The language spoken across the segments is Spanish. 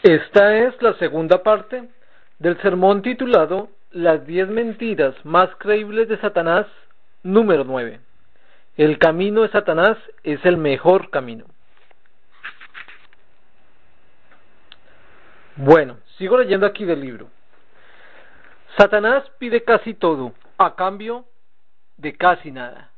Esta es la segunda parte del sermón titulado Las 10 mentiras más creíbles de Satanás, número 9. El camino de Satanás es el mejor camino. Bueno, sigo leyendo aquí del libro. Satanás pide casi todo, a cambio de casi nada.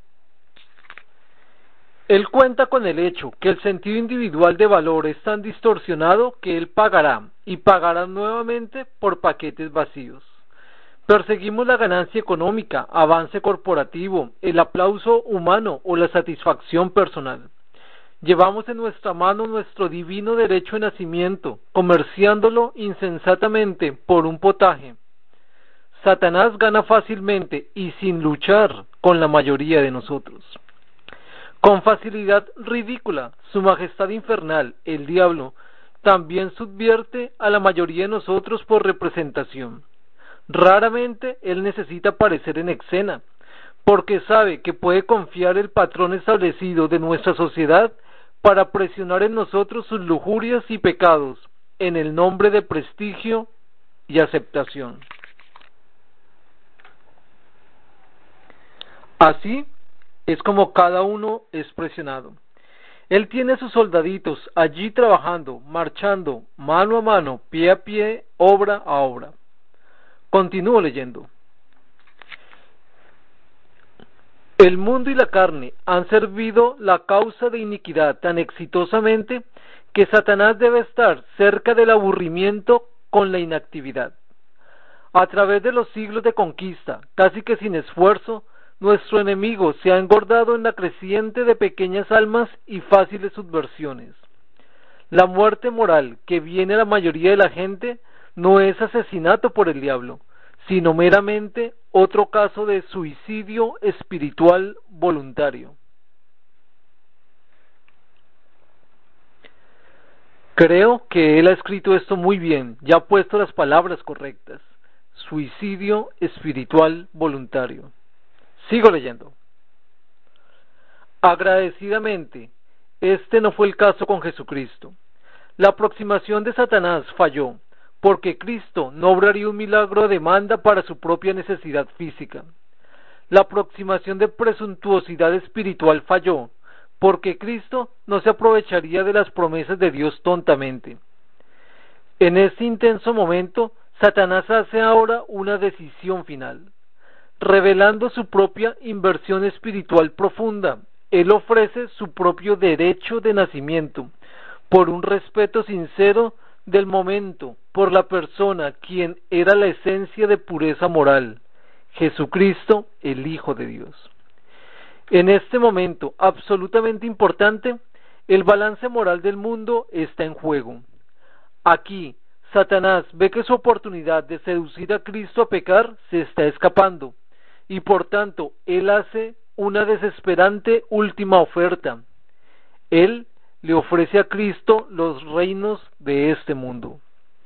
Él cuenta con el hecho que el sentido individual de valor es tan distorsionado que él pagará, y pagará nuevamente por paquetes vacíos. Perseguimos la ganancia económica, avance corporativo, el aplauso humano o la satisfacción personal. Llevamos en nuestra mano nuestro divino derecho de nacimiento, comerciándolo insensatamente por un potaje. Satanás gana fácilmente y sin luchar con la mayoría de nosotros. Con facilidad ridícula, su majestad infernal, el diablo, también subvierte a la mayoría de nosotros por representación. Raramente él necesita aparecer en escena, porque sabe que puede confiar el patrón establecido de nuestra sociedad para presionar en nosotros sus lujurias y pecados, en el nombre de prestigio y aceptación. Así es como cada uno es presionado. Él tiene sus soldaditos allí trabajando, marchando, mano a mano, pie a pie, obra a obra. Continúo leyendo. El mundo y la carne han servido la causa de iniquidad tan exitosamente que Satanás debe estar cerca del aburrimiento con la inactividad. A través de los siglos de conquista, casi que sin esfuerzo, nuestro enemigo se ha engordado en la creciente de pequeñas almas y fáciles subversiones. La muerte moral que viene a la mayoría de la gente no es asesinato por el diablo, sino meramente otro caso de suicidio espiritual voluntario. Creo que él ha escrito esto muy bien, ya ha puesto las palabras correctas. Suicidio espiritual voluntario. Sigo leyendo. Agradecidamente, este no fue el caso con Jesucristo. La aproximación de Satanás falló, porque Cristo no obraría un milagro a demanda para su propia necesidad física. La aproximación de presuntuosidad espiritual falló, porque Cristo no se aprovecharía de las promesas de Dios tontamente. En este intenso momento, Satanás hace ahora una decisión final. Revelando su propia inversión espiritual profunda, él ofrece su propio derecho de nacimiento, por un respeto sincero del momento, por la persona quien era la esencia de pureza moral, Jesucristo, el Hijo de Dios. En este momento absolutamente importante, el balance moral del mundo está en juego. Aquí, Satanás ve que su oportunidad de seducir a Cristo a pecar se está escapando, y por tanto, él hace una desesperante última oferta. Él le ofrece a Cristo los reinos de este mundo.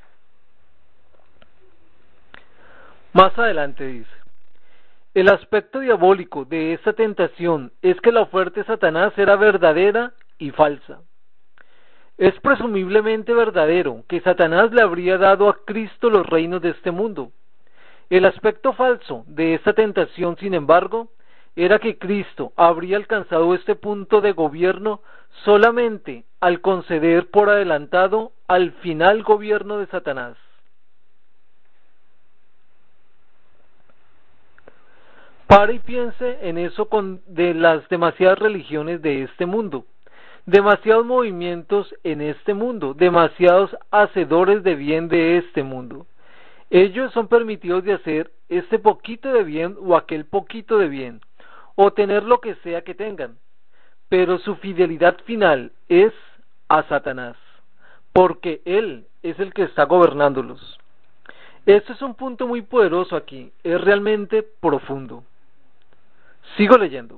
Más adelante dice, el aspecto diabólico de esta tentación es que la oferta de Satanás era verdadera y falsa. Es presumiblemente verdadero que Satanás le habría dado a Cristo los reinos de este mundo. El aspecto falso de esta tentación, sin embargo, era que Cristo habría alcanzado este punto de gobierno solamente al conceder por adelantado al final gobierno de Satanás. Pare y piense en eso de las demasiadas religiones de este mundo, demasiados movimientos en este mundo, demasiados hacedores de bien de este mundo. Ellos son permitidos de hacer este poquito de bien o aquel poquito de bien, o tener lo que sea que tengan, pero su fidelidad final es a Satanás, porque él es el que está gobernándolos. Esto es un punto muy poderoso aquí, es realmente profundo. Sigo leyendo.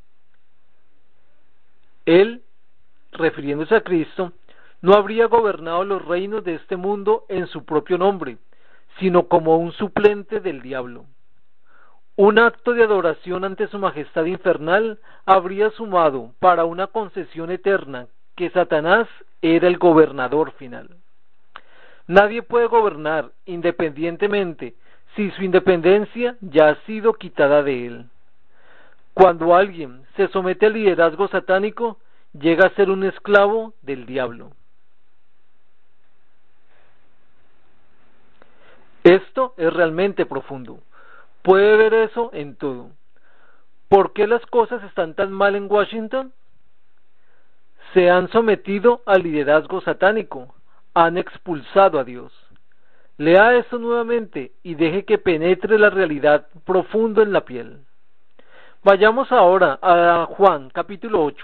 Él, refiriéndose a Cristo, no habría gobernado los reinos de este mundo en su propio nombre, sino como un suplente del diablo. Un acto de adoración ante su majestad infernal habría sumado para una concesión eterna que Satanás era el gobernador final. Nadie puede gobernar independientemente si su independencia ya ha sido quitada de él. Cuando alguien se somete al liderazgo satánico, llega a ser un esclavo del diablo. Esto es realmente profundo. Puede ver eso en todo. ¿Por qué las cosas están tan mal en Washington? Se han sometido al liderazgo satánico, han expulsado a Dios. Lea esto nuevamente y deje que penetre la realidad profundo en la piel. Vayamos ahora a Juan capítulo 8.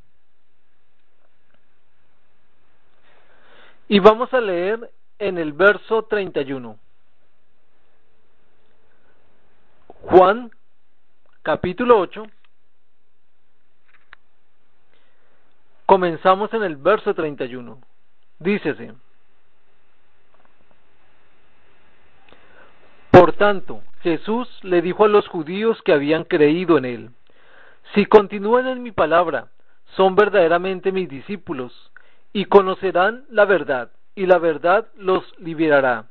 Y vamos a leer en el verso 31. Juan capítulo 8. Comenzamos en el verso 31. Dícese: Por tanto, Jesús le dijo a los judíos que habían creído en él: Si continúan en mi palabra, son verdaderamente mis discípulos, y conocerán la verdad, y la verdad los liberará.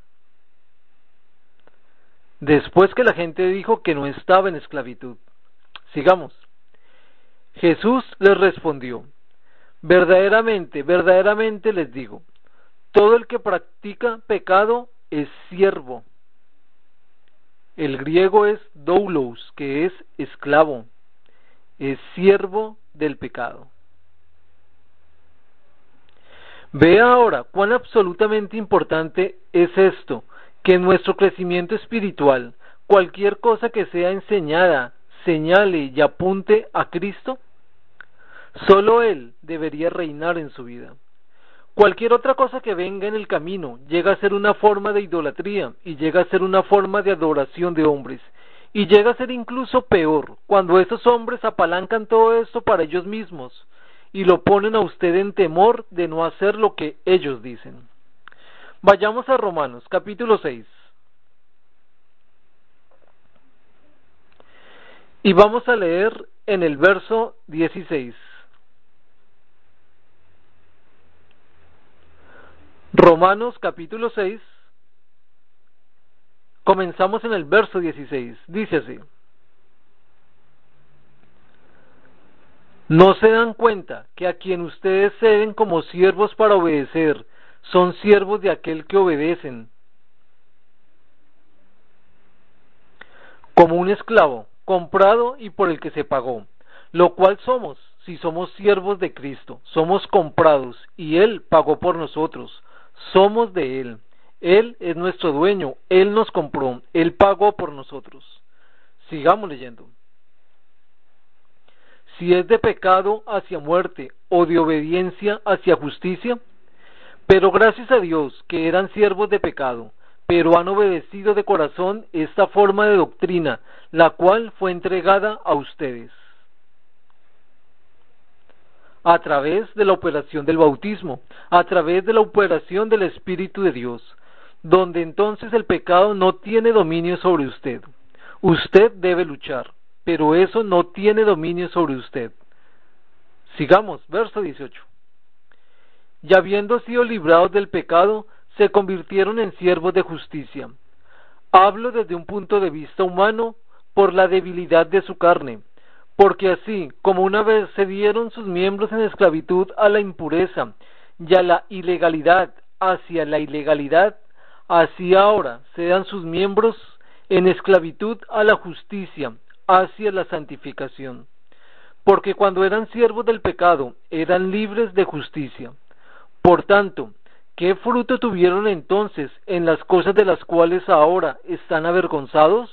Después que la gente dijo que no estaba en esclavitud. Sigamos. Jesús les respondió: Verdaderamente, verdaderamente les digo, todo el que practica pecado es siervo. El griego es doulos, que es esclavo, es siervo del pecado. Vea ahora cuán absolutamente importante es esto, que en nuestro crecimiento espiritual, cualquier cosa que sea enseñada, señale y apunte a Cristo, solo Él debería reinar en su vida. Cualquier otra cosa que venga en el camino llega a ser una forma de idolatría y llega a ser una forma de adoración de hombres. Y llega a ser incluso peor cuando esos hombres apalancan todo esto para ellos mismos y lo ponen a usted en temor de no hacer lo que ellos dicen. Vayamos a Romanos capítulo 6. Y vamos a leer en el verso 16. Romanos capítulo 6, comenzamos en el verso 16, dice así: ¿No se dan cuenta que a quien ustedes ceden como siervos para obedecer, son siervos de aquel que obedecen? Como un esclavo, comprado y por el que se pagó, lo cual somos, si somos siervos de Cristo, somos comprados y Él pagó por nosotros. Somos de Él. Él es nuestro dueño. Él nos compró. Él pagó por nosotros. Sigamos leyendo. Si es de pecado hacia muerte o de obediencia hacia justicia, pero gracias a Dios que eran siervos de pecado, pero han obedecido de corazón esta forma de doctrina, la cual fue entregada a ustedes a través de la operación del bautismo, a través de la operación del Espíritu de Dios, donde entonces el pecado no tiene dominio sobre usted. Usted debe luchar, pero eso no tiene dominio sobre usted. Sigamos, verso 18. Y habiendo sido librados del pecado, se convirtieron en siervos de justicia. Hablo desde un punto de vista humano por la debilidad de su carne, porque así como una vez se dieron sus miembros en esclavitud a la impureza y a la ilegalidad hacia la ilegalidad, así ahora se dan sus miembros en esclavitud a la justicia hacia la santificación. Porque cuando eran siervos del pecado, eran libres de justicia. Por tanto, ¿qué fruto tuvieron entonces en las cosas de las cuales ahora están avergonzados?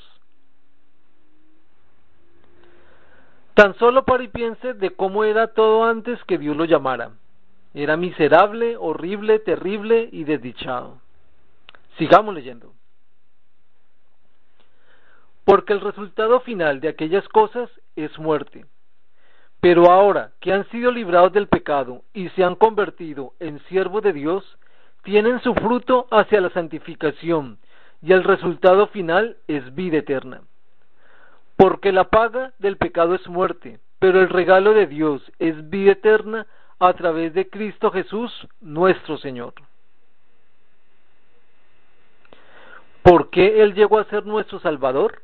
Tan solo para y piense de cómo era todo antes que Dios lo llamara. Era miserable, horrible, terrible y desdichado. Sigamos leyendo. Porque el resultado final de aquellas cosas es muerte. Pero ahora que han sido librados del pecado y se han convertido en siervos de Dios, tienen su fruto hacia la santificación, y el resultado final es vida eterna. Porque la paga del pecado es muerte, pero el regalo de Dios es vida eterna a través de Cristo Jesús, nuestro Señor. ¿Por qué Él llegó a ser nuestro Salvador?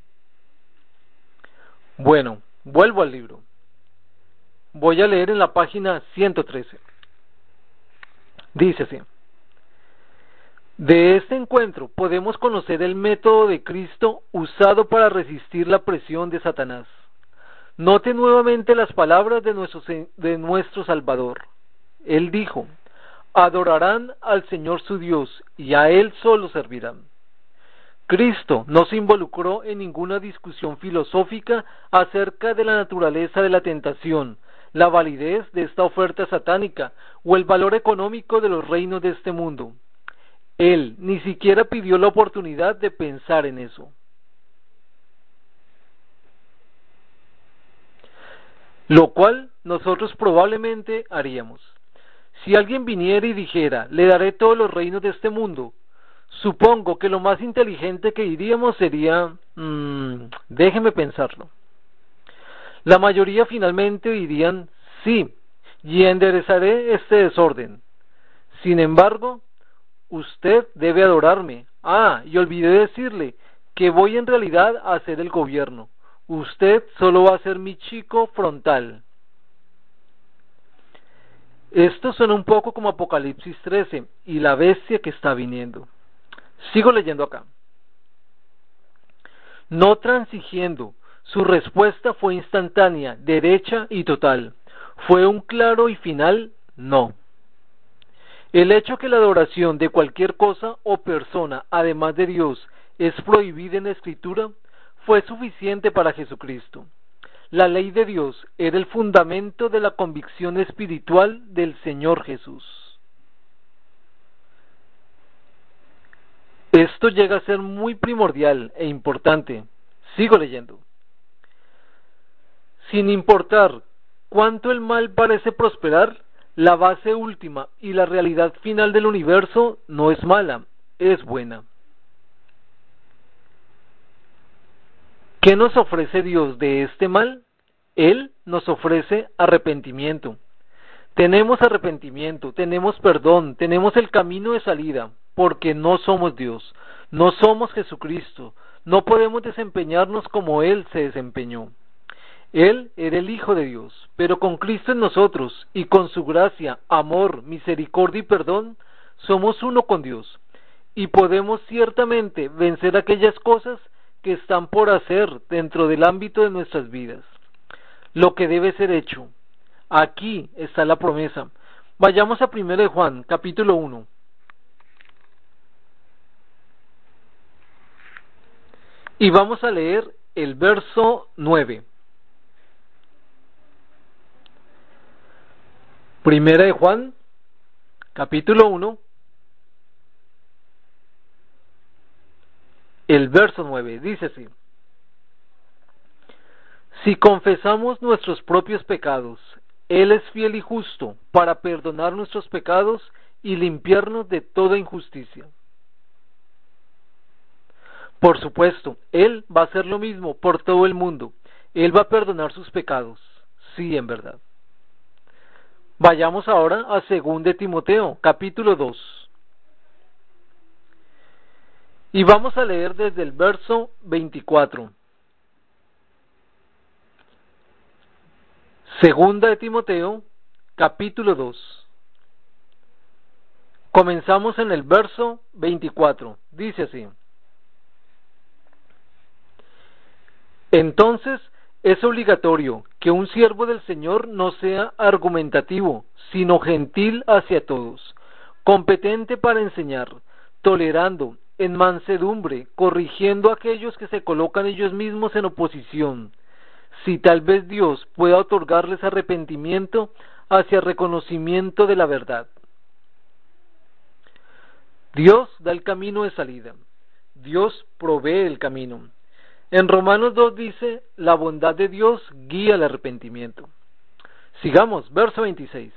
Bueno, vuelvo al libro. Voy a leer en la página 113. Dice así: de este encuentro podemos conocer el método de Cristo usado para resistir la presión de Satanás. Note nuevamente las palabras de nuestro Salvador. Él dijo: adorarán al Señor su Dios y a Él solo servirán. Cristo no se involucró en ninguna discusión filosófica acerca de la naturaleza de la tentación, la validez de esta oferta satánica o el valor económico de los reinos de este mundo. Él ni siquiera pidió la oportunidad de pensar en eso. Lo cual nosotros probablemente haríamos. Si alguien viniera y dijera: le daré todos los reinos de este mundo, supongo que lo más inteligente que diríamos sería: déjeme pensarlo. La mayoría finalmente dirían: sí, y enderezaré este desorden. Sin embargo, usted debe adorarme. Y olvidé decirle que voy en realidad a hacer el gobierno. Usted solo va a ser mi chico frontal. Esto suena un poco como Apocalipsis 13 y la bestia que está viniendo. Sigo leyendo acá. No transigiendo, su respuesta fue instantánea, derecha y total. Fue un claro y final no. El hecho que la adoración de cualquier cosa o persona, además de Dios, es prohibida en la Escritura, fue suficiente para Jesucristo. La ley de Dios era el fundamento de la convicción espiritual del Señor Jesús. Esto llega a ser muy primordial e importante. Sigo leyendo. Sin importar cuánto el mal parece prosperar, la base última y la realidad final del universo no es mala, es buena. ¿Qué nos ofrece Dios de este mal? Él nos ofrece arrepentimiento. Tenemos arrepentimiento, tenemos perdón, tenemos el camino de salida, porque no somos Dios, no somos Jesucristo, no podemos desempeñarnos como Él se desempeñó. Él era el Hijo de Dios, pero con Cristo en nosotros y con su gracia, amor, misericordia y perdón, somos uno con Dios y podemos ciertamente vencer aquellas cosas que están por hacer dentro del ámbito de nuestras vidas. Lo que debe ser hecho. Aquí está la promesa. Vayamos a 1 de Juan, capítulo 1. Y vamos a leer el verso 9. Primera de Juan, capítulo 1, el verso 9, dice así: si confesamos nuestros propios pecados, Él es fiel y justo para perdonar nuestros pecados y limpiarnos de toda injusticia. Por supuesto, Él va a hacer lo mismo por todo el mundo. Él va a perdonar sus pecados, sí, en verdad. Vayamos ahora a 2 de Timoteo, capítulo 2. Y vamos a leer desde el verso 24. 2 de Timoteo, capítulo 2. Comenzamos en el verso 24. Dice así: entonces es obligatorio que un siervo del Señor no sea argumentativo, sino gentil hacia todos, competente para enseñar, tolerando, en mansedumbre, corrigiendo a aquellos que se colocan ellos mismos en oposición, si tal vez Dios pueda otorgarles arrepentimiento hacia reconocimiento de la verdad. Dios da el camino de salida. Dios provee el camino. En Romanos 2 dice: la bondad de Dios guía el arrepentimiento. Sigamos, verso 26.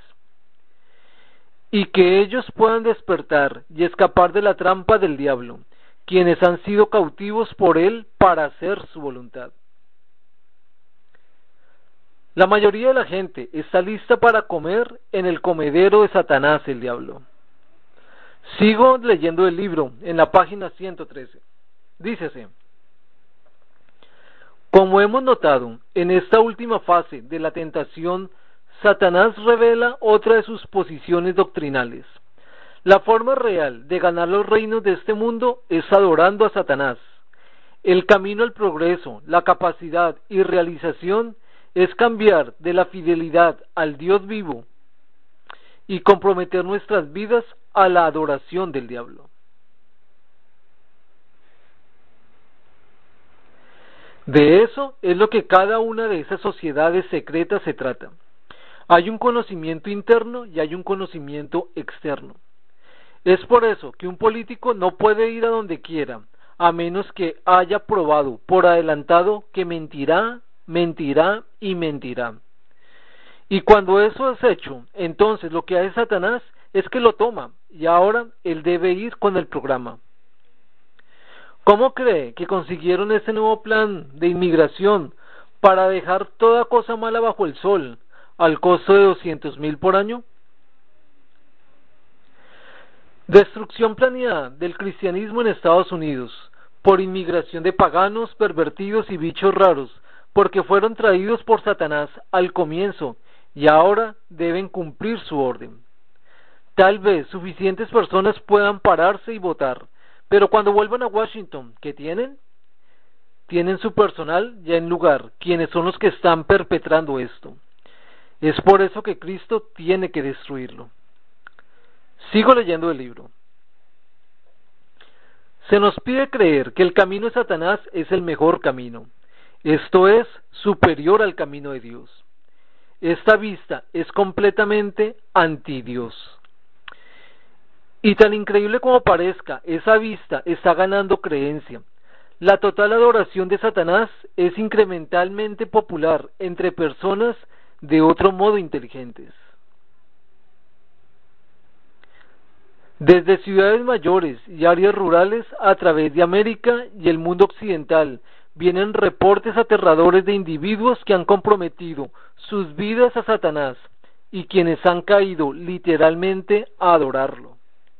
Y que ellos puedan despertar y escapar de la trampa del diablo, quienes han sido cautivos por él para hacer su voluntad. La mayoría de la gente está lista para comer en el comedero de Satanás, el diablo. Sigo leyendo el libro en la página 113. Dícese: como hemos notado, en esta última fase de la tentación, Satanás revela otra de sus posiciones doctrinales. La forma real de ganar los reinos de este mundo es adorando a Satanás. El camino al progreso, la capacidad y realización es cambiar de la fidelidad al Dios vivo y comprometer nuestras vidas a la adoración del diablo. De eso es lo que cada una de esas sociedades secretas se trata. Hay un conocimiento interno y hay un conocimiento externo. Es por eso que un político no puede ir a donde quiera, a menos que haya probado por adelantado que mentirá, mentirá y mentirá. Y cuando eso es hecho, entonces lo que hace Satanás es que lo toma, y ahora él debe ir con el programa. ¿Cómo cree que consiguieron ese nuevo plan de inmigración para dejar toda cosa mala bajo el sol al costo de 200,000 por año? Destrucción planeada del cristianismo en Estados Unidos por inmigración de paganos, pervertidos y bichos raros, porque fueron traídos por Satanás al comienzo y ahora deben cumplir su orden. Tal vez suficientes personas puedan pararse y votar, pero cuando vuelvan a Washington, ¿qué tienen? Tienen su personal ya en lugar, quienes son los que están perpetrando esto. Es por eso que Cristo tiene que destruirlo. Sigo leyendo el libro. Se nos pide creer que el camino de Satanás es el mejor camino, esto es, superior al camino de Dios. Esta vista es completamente anti-Dios. Y tan increíble como parezca, esa vista está ganando creencia. La total adoración de Satanás es incrementalmente popular entre personas de otro modo inteligentes. Desde ciudades mayores y áreas rurales a través de América y el mundo occidental vienen reportes aterradores de individuos que han comprometido sus vidas a Satanás y quienes han caído literalmente a adorarlo.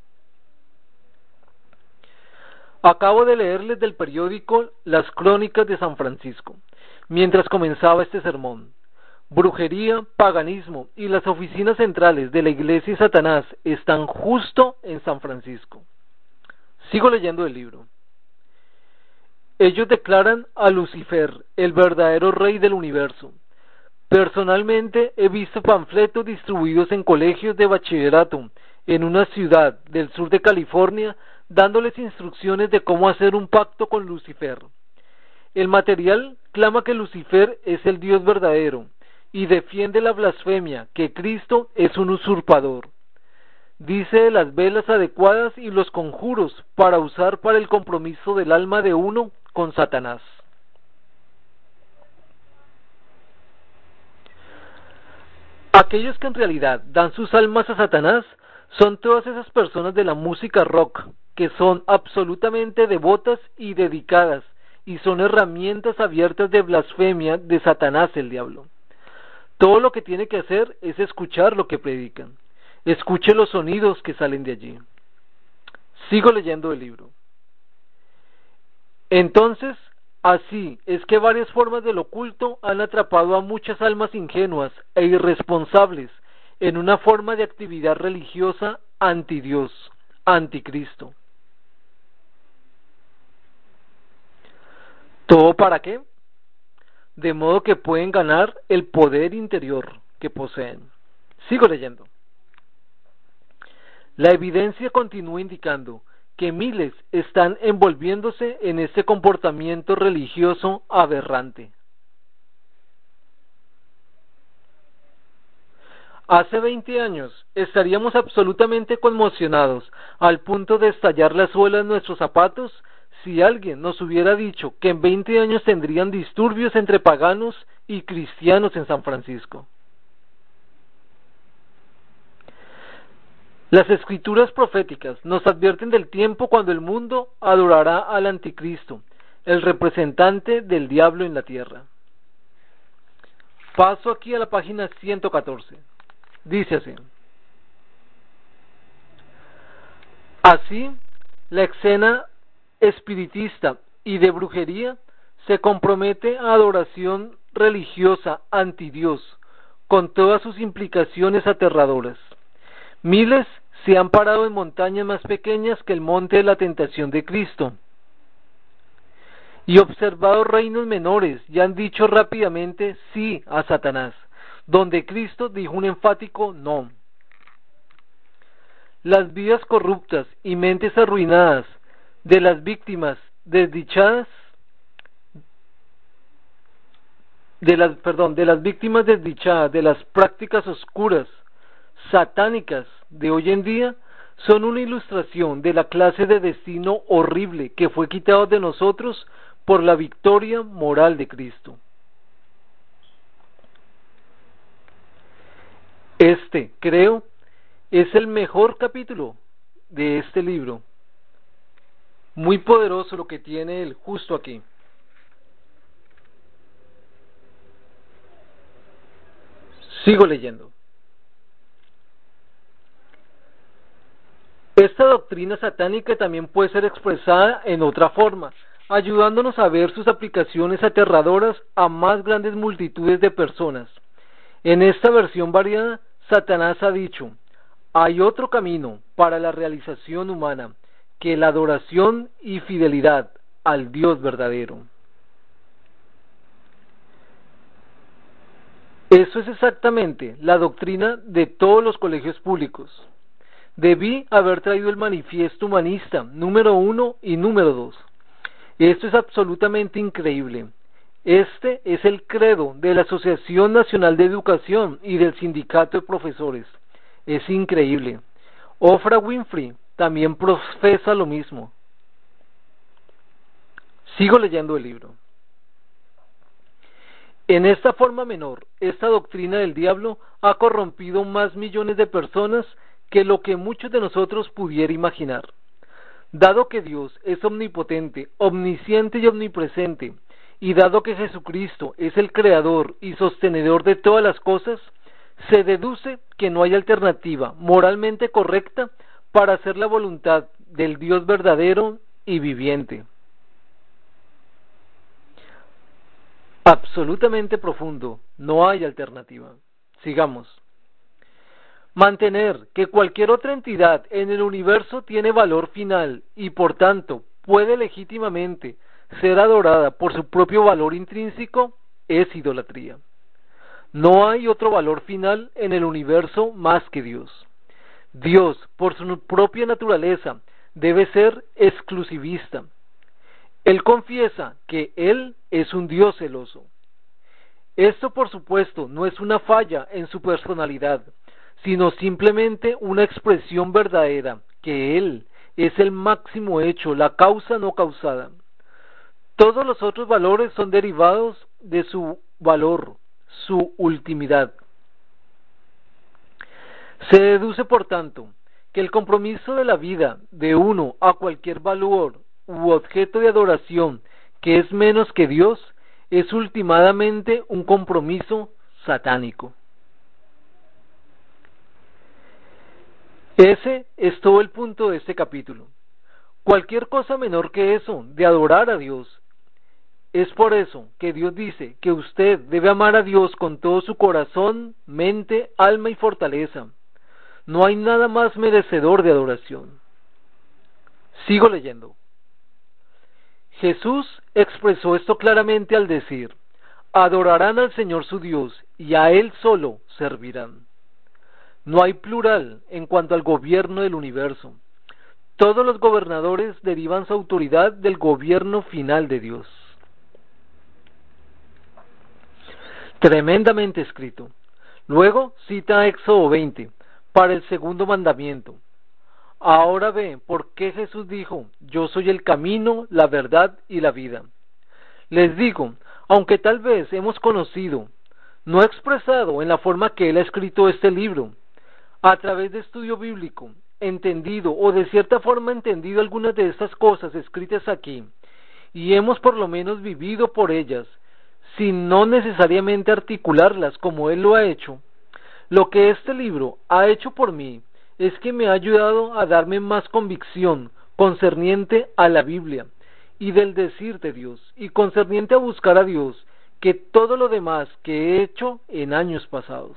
Acabo de leerles del periódico Las Crónicas de San Francisco, mientras comenzaba este sermón. Brujería, paganismo y las oficinas centrales de la Iglesia y Satanás están justo en San Francisco. Sigo leyendo el libro. Ellos declaran a Lucifer el verdadero rey del universo. Personalmente he visto panfletos distribuidos en colegios de bachillerato en una ciudad del sur de California dándoles instrucciones de cómo hacer un pacto con Lucifer. El material clama que Lucifer es el Dios verdadero y defiende la blasfemia, que Cristo es un usurpador. Dice de las velas adecuadas y los conjuros para usar para el compromiso del alma de uno con Satanás. Aquellos que en realidad dan sus almas a Satanás son todas esas personas de la música rock que son absolutamente devotas y dedicadas y son herramientas abiertas de blasfemia de Satanás el diablo. Todo lo que tiene que hacer es escuchar lo que predican. Escuche los sonidos que salen de allí. Sigo leyendo el libro. Entonces, así es que varias formas del oculto han atrapado a muchas almas ingenuas e irresponsables en una forma de actividad religiosa anti-Dios, anticristo. ¿Todo para qué? De modo que pueden ganar el poder interior que poseen. Sigo leyendo. La evidencia continúa indicando que miles están envolviéndose en este comportamiento religioso aberrante. Hace 20 años estaríamos absolutamente conmocionados al punto de estallar la suela de nuestros zapatos si alguien nos hubiera dicho que en 20 años tendrían disturbios entre paganos y cristianos en San Francisco. Las escrituras proféticas nos advierten del tiempo cuando el mundo adorará al anticristo, el representante del diablo en la tierra. Paso aquí a la página 114. Dice así. Así, la escena espiritista y de brujería se compromete a adoración religiosa anti Dios, con todas sus implicaciones aterradoras. Miles se han parado en montañas más pequeñas que el monte de la tentación de Cristo, y observado reinos menores y han dicho rápidamente sí a Satanás, donde Cristo dijo un enfático no. Las vidas corruptas y mentes arruinadas de las víctimas desdichadas de las víctimas desdichadas de las prácticas oscuras satánicas de hoy en día son una ilustración de la clase de destino horrible que fue quitado de nosotros por la victoria moral de Cristo. Este, creo, es el mejor capítulo de este libro. Muy poderoso lo que tiene él justo aquí. Sigo leyendo. Esta doctrina satánica también puede ser expresada en otra forma, ayudándonos a ver sus aplicaciones aterradoras a más grandes multitudes de personas. En esta versión variada, Satanás ha dicho: hay otro camino para la realización humana que la adoración y fidelidad al Dios verdadero. Eso es exactamente la doctrina de todos los colegios públicos. Debí haber traído el manifiesto humanista número 1 y número 2. Esto es absolutamente increíble. Este es el credo de la Asociación Nacional de Educación y del Sindicato de Profesores. Es increíble. Oprah Winfrey también profesa lo mismo. Sigo leyendo el libro. En esta forma menor, esta doctrina del diablo ha corrompido más millones de personas que lo que muchos de nosotros pudiera imaginar. Dado que Dios es omnipotente, omnisciente y omnipresente, y dado que Jesucristo es el creador y sostenedor de todas las cosas, se deduce que no hay alternativa moralmente correcta para hacer la voluntad del Dios verdadero y viviente. Absolutamente profundo, no hay alternativa. Sigamos. Mantener que cualquier otra entidad en el universo tiene valor final y por tanto puede legítimamente ser adorada por su propio valor intrínseco es idolatría. No hay otro valor final en el universo más que Dios. Dios, por su propia naturaleza, debe ser exclusivista. Él confiesa que Él es un Dios celoso. Esto, por supuesto, no es una falla en su personalidad, sino simplemente una expresión verdadera, que Él es el máximo hecho, la causa no causada. Todos los otros valores son derivados de su valor, su ultimidad. Se deduce, por tanto, que el compromiso de la vida de uno a cualquier valor u objeto de adoración que es menos que Dios es últimamente un compromiso satánico. Ese es todo el punto de este capítulo. Cualquier cosa menor que eso, de adorar a Dios. Es por eso que Dios dice que usted debe amar a Dios con todo su corazón, mente, alma y fortaleza. No hay nada más merecedor de adoración. Sigo leyendo. Jesús expresó esto claramente al decir: adorarán al Señor su Dios y a Él solo servirán. No hay plural en cuanto al gobierno del universo. Todos los gobernadores derivan su autoridad del gobierno final de Dios. Tremendamente escrito. Luego cita Éxodo 20 para el segundo mandamiento. Ahora ve por qué Jesús dijo: yo soy el camino, la verdad y la vida. Les digo, aunque tal vez hemos conocido, no expresado en la forma que él ha escrito este libro, a través de estudio bíblico, entendido o de cierta forma entendido algunas de estas cosas escritas aquí, y hemos por lo menos vivido por ellas, sin no necesariamente articularlas como él lo ha hecho, lo que este libro ha hecho por mí es que me ha ayudado a darme más convicción concerniente a la Biblia y del decir de Dios, y concerniente a buscar a Dios, que todo lo demás que he hecho en años pasados.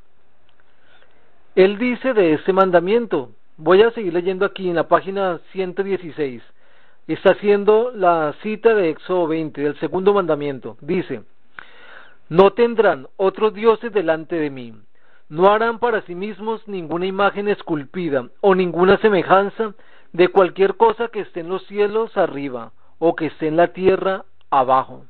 Él dice de este mandamiento, voy a seguir leyendo aquí en la página 116, está haciendo la cita de Éxodo 20, del segundo mandamiento, dice: no tendrán otros dioses delante de mí, no harán para sí mismos ninguna imagen esculpida o ninguna semejanza de cualquier cosa que esté en los cielos arriba o que esté en la tierra abajo.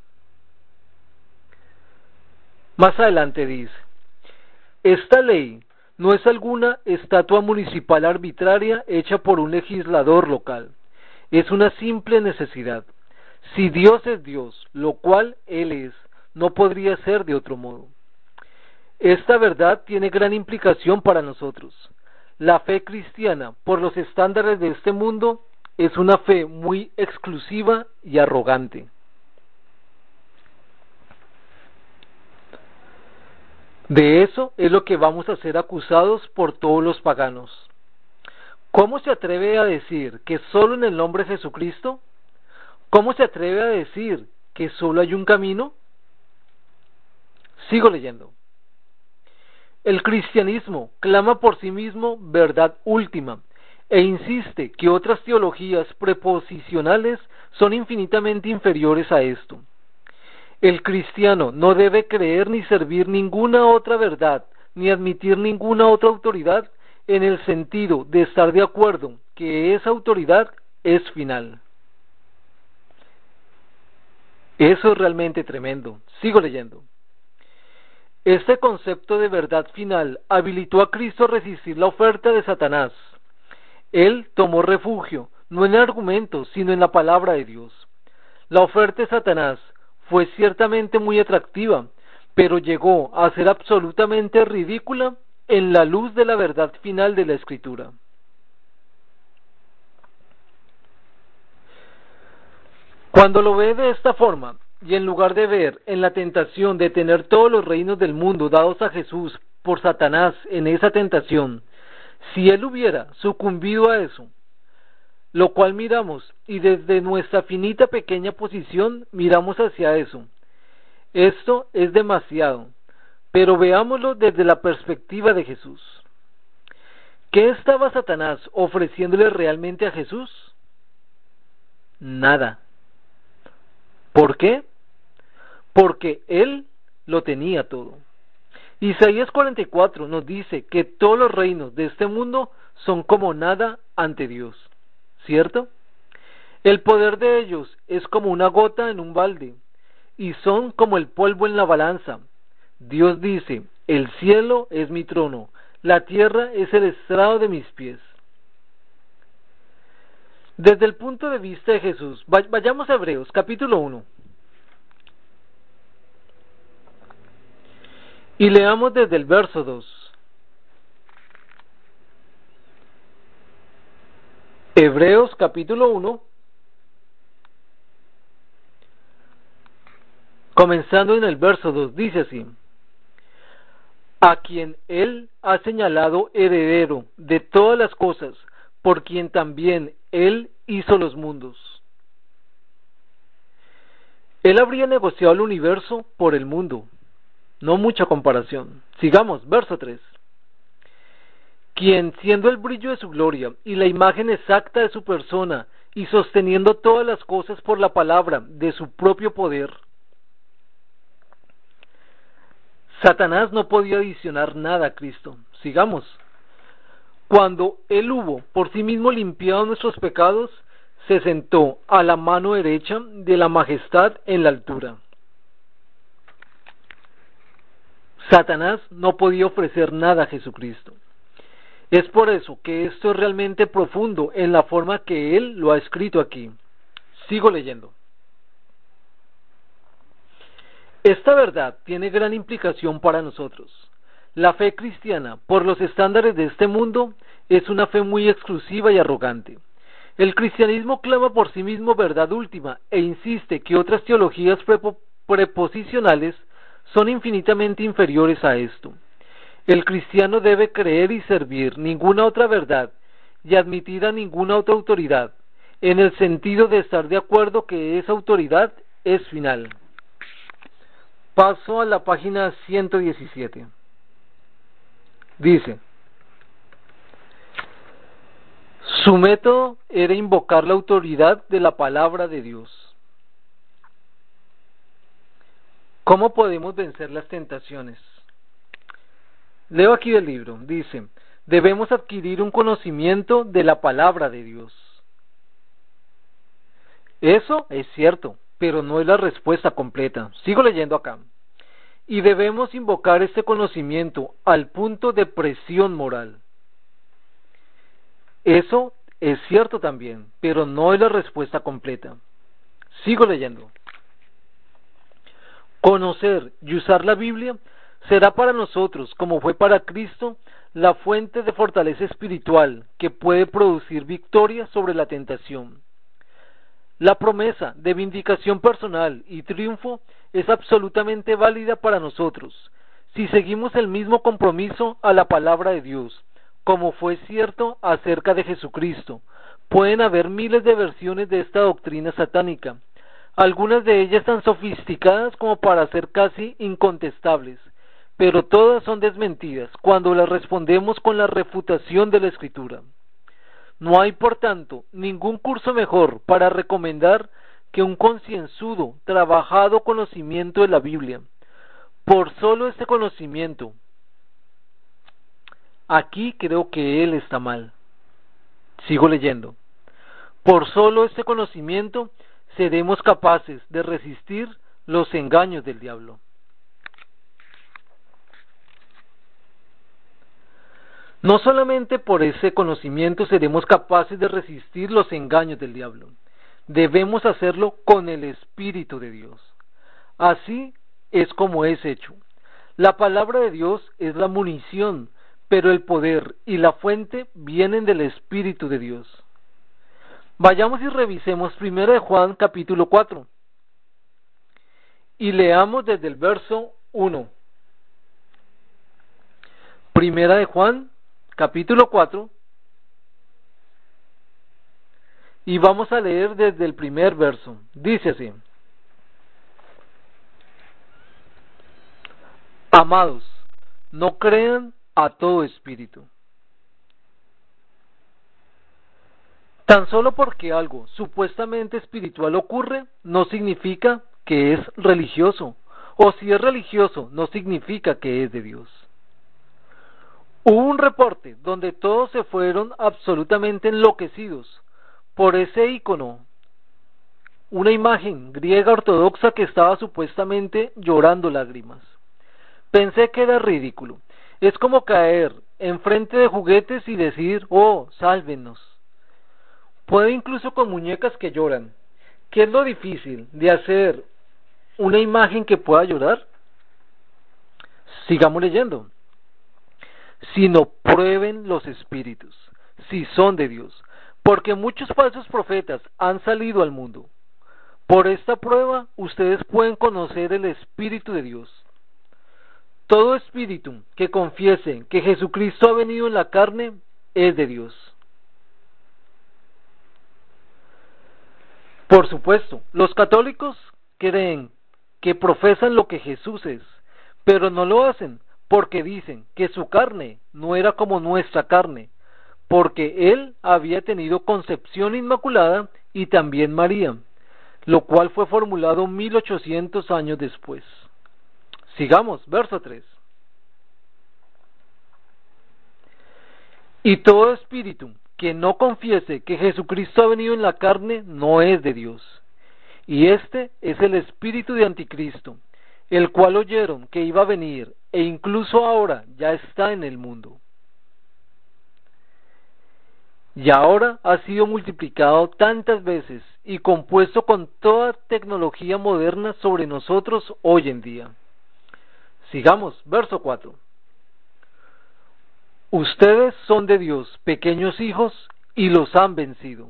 Más adelante dice: esta ley no es alguna estatua municipal arbitraria hecha por un legislador local, es una simple necesidad. Si Dios es Dios, lo cual Él es, no podría ser de otro modo. Esta verdad tiene gran implicación para nosotros. La fe cristiana, por los estándares de este mundo, es una fe muy exclusiva y arrogante. De eso es lo que vamos a ser acusados por todos los paganos. ¿Cómo se atreve a decir que solo en el nombre de Jesucristo? ¿Cómo se atreve a decir que solo hay un camino? Sigo leyendo. El cristianismo clama por sí mismo verdad última e insiste que otras teologías preposicionales son infinitamente inferiores a esto. El cristiano no debe creer ni servir ninguna otra verdad, ni admitir ninguna otra autoridad en el sentido de estar de acuerdo que esa autoridad es final. Eso es realmente tremendo. Sigo leyendo. Este concepto de verdad final habilitó a Cristo a resistir la oferta de Satanás. Él tomó refugio, no en el argumento, sino en la palabra de Dios. La oferta de Satanás fue ciertamente muy atractiva, pero llegó a ser absolutamente ridícula en la luz de la verdad final de la Escritura. Cuando lo ve de esta forma, y en lugar de ver en la tentación de tener todos los reinos del mundo dados a Jesús por Satanás en esa tentación, si él hubiera sucumbido a eso, lo cual miramos, y desde nuestra finita pequeña posición miramos hacia eso, esto es demasiado, pero veámoslo desde la perspectiva de Jesús. ¿Qué estaba Satanás ofreciéndole realmente a Jesús? Nada. ¿Por qué? Porque Él lo tenía todo. Isaías 44 nos dice que todos los reinos de este mundo son como nada ante Dios, ¿cierto? El poder de ellos es como una gota en un balde, y son como el polvo en la balanza. Dios dice: el cielo es mi trono, la tierra es el estrado de mis pies. Desde el punto de vista de Jesús, vayamos a Hebreos, capítulo 1. Y leamos desde el verso 2. Hebreos, capítulo 1, comenzando en el verso 2, dice así: a quien Él ha señalado heredero de todas las cosas, por quien también Él hizo los mundos. Él habría negociado el universo por el mundo. No mucha comparación. Sigamos, verso 3. Quien, siendo el brillo de su gloria y la imagen exacta de su persona, y sosteniendo todas las cosas por la palabra de su propio poder. Satanás no podía adicionar nada a Cristo. Sigamos. Cuando Él hubo por sí mismo limpiado nuestros pecados, se sentó a la mano derecha de la majestad en la altura. Satanás no podía ofrecer nada a Jesucristo. Es por eso que esto es realmente profundo en la forma que Él lo ha escrito aquí. Sigo leyendo. Esta verdad tiene gran implicación para nosotros. La fe cristiana, por los estándares de este mundo, es una fe muy exclusiva y arrogante. El cristianismo clama por sí mismo verdad última e insiste que otras teologías preposicionales son infinitamente inferiores a esto. El cristiano debe creer y servir ninguna otra verdad y admitir a ninguna otra autoridad, en el sentido de estar de acuerdo que esa autoridad es final. Paso a la página 117. Dice: su método era invocar la autoridad de la palabra de Dios. ¿Cómo podemos vencer las tentaciones? Leo aquí del libro, dice: debemos adquirir un conocimiento de la palabra de Dios. Eso es cierto, pero no es la respuesta completa. Sigo leyendo acá. Y debemos invocar este conocimiento al punto de presión moral. Eso es cierto también, pero no es la respuesta completa. Sigo leyendo. Conocer y usar la Biblia será para nosotros, como fue para Cristo, la fuente de fortaleza espiritual que puede producir victoria sobre la tentación. La promesa de vindicación personal y triunfo es absolutamente válida para nosotros, si seguimos el mismo compromiso a la palabra de Dios, como fue cierto acerca de Jesucristo. Pueden haber miles de versiones de esta doctrina satánica, algunas de ellas tan sofisticadas como para ser casi incontestables, pero todas son desmentidas cuando las respondemos con la refutación de la Escritura. No hay, por tanto, ningún curso mejor para recomendar que un concienzudo, trabajado conocimiento de la Biblia. Por solo este conocimiento, aquí creo que él está mal. Sigo leyendo. Por solo este conocimiento seremos capaces de resistir los engaños del diablo. No solamente por ese conocimiento seremos capaces de resistir los engaños del diablo, debemos hacerlo con el Espíritu de Dios. Así es como es hecho. La palabra de Dios es la munición, pero el poder y la fuente vienen del Espíritu de Dios. Vayamos y revisemos 1 de Juan capítulo 4 y leamos desde el verso 1. 1 de Juan capítulo 4 y vamos a leer desde el primer verso. Dice así: amados, no crean a todo espíritu. Tan solo porque algo supuestamente espiritual ocurre, no significa que es religioso, o si es religioso, no significa que es de Dios. Hubo un reporte donde todos se fueron absolutamente enloquecidos por ese ícono, una imagen griega ortodoxa que estaba supuestamente llorando lágrimas. Pensé que era ridículo. Es como caer enfrente de juguetes y decir: oh, sálvenos. Puede incluso con muñecas que lloran. ¿Qué es lo difícil de hacer una imagen que pueda llorar? Sigamos leyendo. Sino prueben los espíritus, si son de Dios, porque muchos falsos profetas han salido al mundo. Por esta prueba ustedes pueden conocer el Espíritu de Dios. Todo espíritu que confiese que Jesucristo ha venido en la carne es de Dios. Por supuesto, los católicos creen que profesan lo que Jesús es, pero no lo hacen porque dicen que su carne no era como nuestra carne, porque él había tenido concepción inmaculada y también María, lo cual fue formulado 1800 años después. Sigamos, verso 3. Y todo espíritu que no confiese que Jesucristo ha venido en la carne no es de Dios. Y este es el espíritu de Anticristo, el cual oyeron que iba a venir e incluso ahora ya está en el mundo. Y ahora ha sido multiplicado tantas veces y compuesto con toda tecnología moderna sobre nosotros hoy en día. Sigamos, verso 4. Ustedes son de Dios, pequeños hijos, y los han vencido.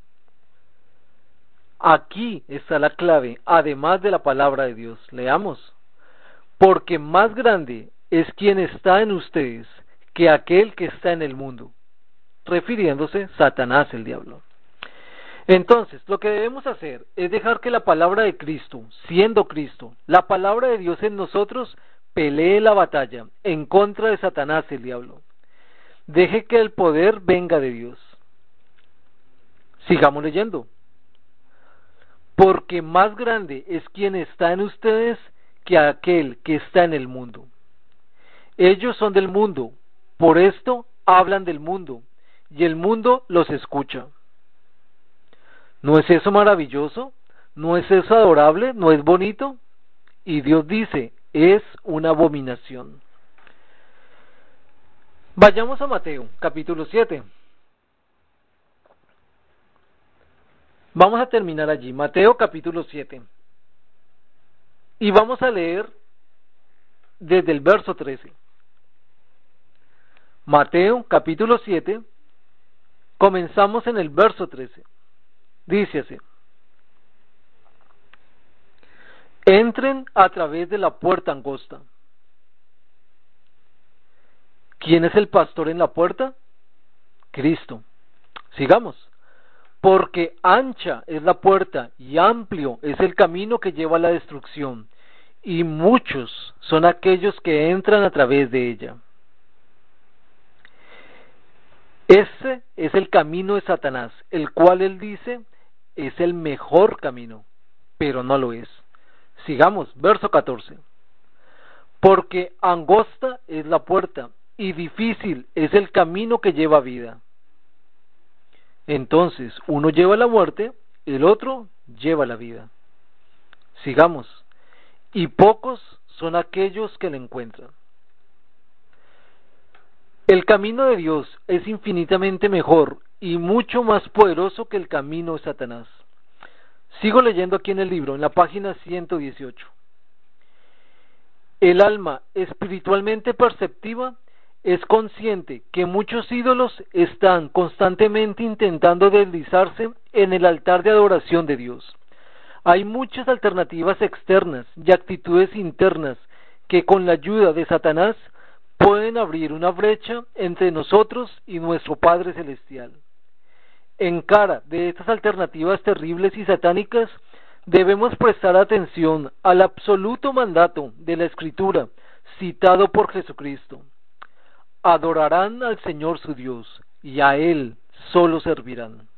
Aquí está la clave, además de la palabra de Dios. Leamos. Porque más grande es quien está en ustedes que aquel que está en el mundo, refiriéndose Satanás, el diablo. Entonces, lo que debemos hacer es dejar que la palabra de Cristo, siendo Cristo, la palabra de Dios en nosotros, pelee la batalla en contra de Satanás, el diablo. Deje que el poder venga de Dios. Sigamos leyendo. Porque más grande es quien está en ustedes que aquel que está en el mundo. Ellos son del mundo, por esto hablan del mundo, y el mundo los escucha. ¿No es eso maravilloso? ¿No es eso adorable? ¿No es bonito? Y Dios dice, es una abominación. Vayamos a Mateo, capítulo 7. Vamos a terminar allí, Mateo capítulo 7. Y vamos a leer desde el verso 13. Mateo capítulo 7, comenzamos en el verso 13. Dice así: entren a través de la puerta angosta. ¿Quién es el pastor en la puerta? Cristo. Sigamos. Porque ancha es la puerta y amplio es el camino que lleva a la destrucción, y muchos son aquellos que entran a través de ella. Ese es el camino de Satanás, el cual él dice es el mejor camino, pero no lo es. Sigamos, verso 14. Porque angosta es la puerta y difícil es el camino que lleva a vida. Entonces, uno lleva la muerte, el otro lleva la vida. Sigamos. Y pocos son aquellos que la encuentran. El camino de Dios es infinitamente mejor y mucho más poderoso que el camino de Satanás. Sigo leyendo aquí en el libro, en la página 118. El alma espiritualmente perceptiva es consciente que muchos ídolos están constantemente intentando deslizarse en el altar de adoración de Dios. Hay muchas alternativas externas y actitudes internas que con la ayuda de Satanás pueden abrir una brecha entre nosotros y nuestro Padre Celestial. En cara de estas alternativas terribles y satánicas, debemos prestar atención al absoluto mandato de la Escritura citado por Jesucristo. Adorarán al Señor su Dios, y a Él solo servirán.